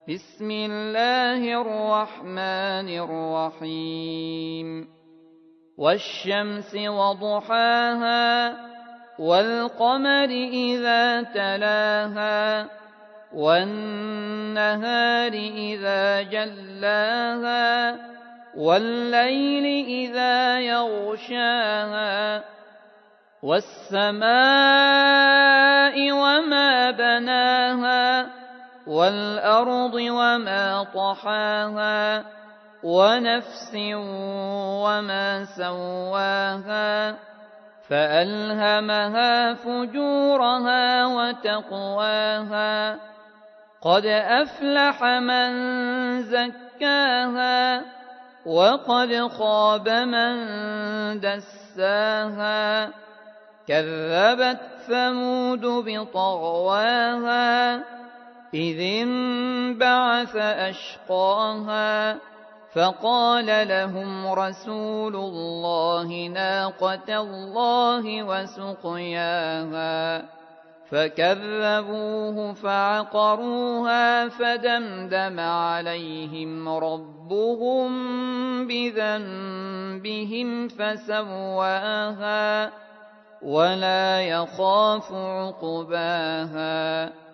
بسم الله الرحمن الرحيم والشمس وضحاها والقمر إذا تلاها والنهار إذا جلاها والليل إذا يغشاها والسماء وما بناها والأرض وما طحاها ونفس وما سواها فألهمها فجورها وتقواها قد أفلح من زكاها وقد خاب من دساها كذبت ثمود بطغواها إذ انبعث أشقاها فقال لهم رسول الله ناقة الله وسقياها فكذبوه فعقروها فدمدم عليهم ربهم بذنبهم فسواها ولا يخاف عقباها